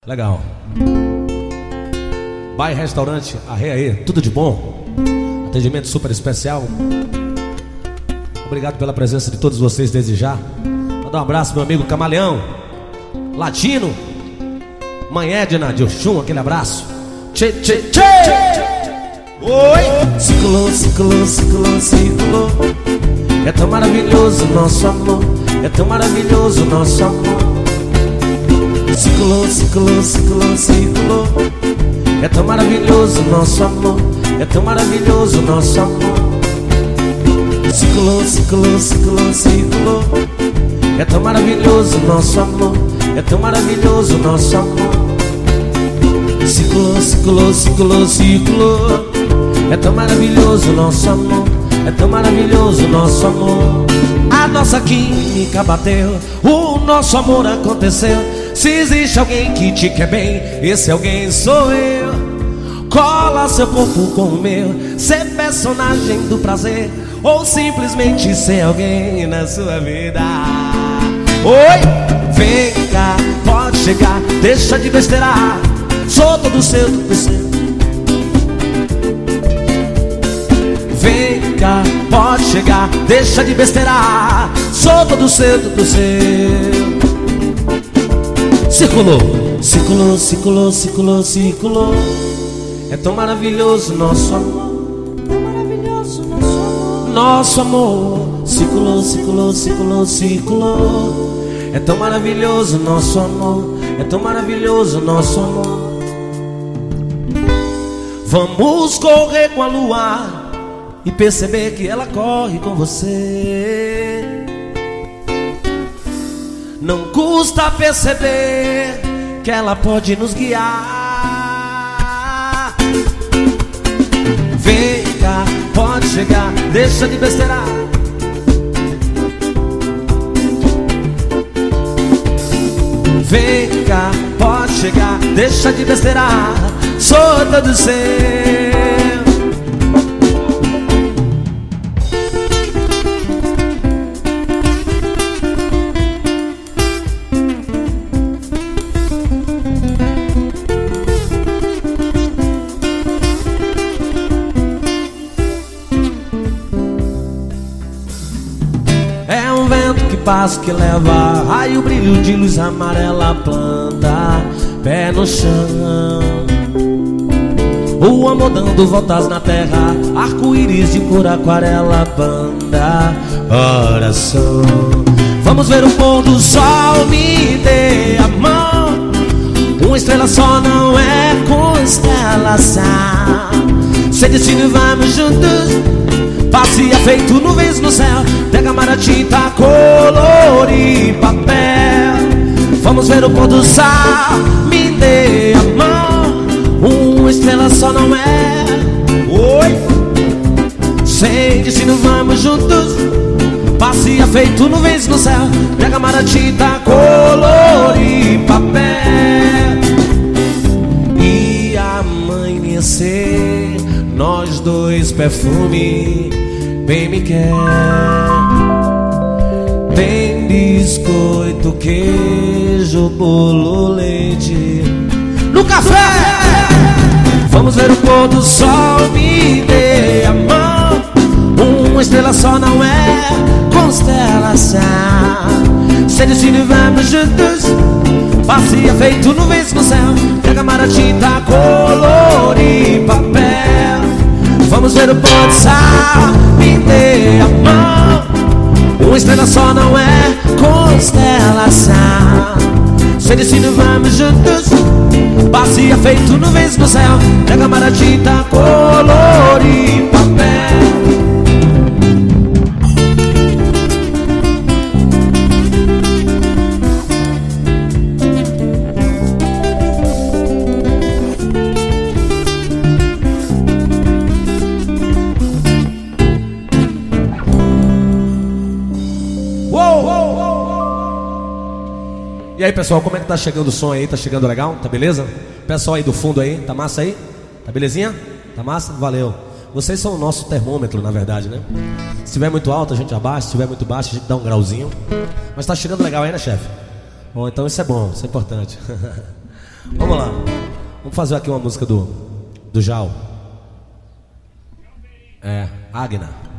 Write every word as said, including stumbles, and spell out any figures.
Legal. Bar e restaurante Arreia aí, tudo de bom. Atendimento super especial. Obrigado pela presença de todos vocês desde já. Mandar um abraço meu amigo Camaleão Latino, Mãe Edna de Oxum, aquele abraço. Tchê, tchê, tchê. Oi! Ciclou, ciclou, ciclou, ciclou. É tão maravilhoso nosso amor. É tão maravilhoso nosso amor. Ciclou, ciclou, ciclou, ciclou. É tão maravilhoso nosso amor. É tão maravilhoso nosso amor. Ciclou, ciclou, ciclou, ciclou. É tão maravilhoso nosso amor. É tão maravilhoso nosso amor. Ciclou, ciclou, ciclou, ciclou. É tão maravilhoso nosso amor. É tão maravilhoso nosso amor. A nossa química bateu, o nosso amor aconteceu. Se existe alguém que te quer bem, esse alguém sou eu. Cola seu corpo com o meu, ser personagem do prazer, ou simplesmente ser alguém na sua vida. Oi! Vem cá, pode chegar, deixa de besteira. Sou todo seu, todo seu. Vem cá, pode chegar, deixa de besteira. Sou todo seu, todo seu. Circulou, circulou, circulou, circulou, circulou. É tão maravilhoso nosso amor. Tão maravilhoso nosso amor. Nosso amor. Circulou, circulou, circulou, circulou. É tão maravilhoso nosso amor. É tão maravilhoso nosso amor. Vamos correr com a lua e perceber que ela corre com você. Não custa perceber que ela pode nos guiar. Vem cá, pode chegar, deixa de besteira. Vem cá, pode chegar, deixa de besteira. Sou todo seu. Passo que leva raio, brilho de luz amarela, planta, pé no chão. O amor dando voltas na terra, arco-íris de cor aquarela, banda, oração. Vamos ver o pôr do sol, me dê a mão. Uma estrela só não é constelação. Se destino vamos juntos, passeia feito nuvens no céu, derramar a tinta, colorir papel. Vamos ver o pôr do sol, me dê a mão. Uma estrela só não é. Oi! Sem destino vamos juntos, passeia feito nuvens no céu, derramar a tinta, colorir papel. E amanhecer, nós dois perfume bem me quer. Tem biscoito, queijo, bolo, leite no café. Vamos ver o pôr do sol, me dê a mão. Uma estrela só não é constelação. Se destino vamos juntos, passeia feito nuvens no céu, derramar a tinta, colorir papel. Vamos ver o pôr do sol, me dê a mão. Uma estrela só não é constelação. Se destino vamos juntos, passeia feito nuvens no céu, derramar a tinta, colorir papel. E aí, pessoal, como é que tá chegando o som aí? Tá chegando legal? Tá beleza? Pessoal aí do fundo aí, tá massa aí? Tá belezinha? Tá massa? Valeu. Vocês são o nosso termômetro, na verdade, né? Se estiver muito alto, a gente abaixa. Se estiver muito baixo, a gente dá um grauzinho. Mas tá chegando legal aí, né, chefe? Bom, então isso é bom, isso é importante. Vamos lá. Vamos fazer aqui uma música do, do Jal. É, Agna.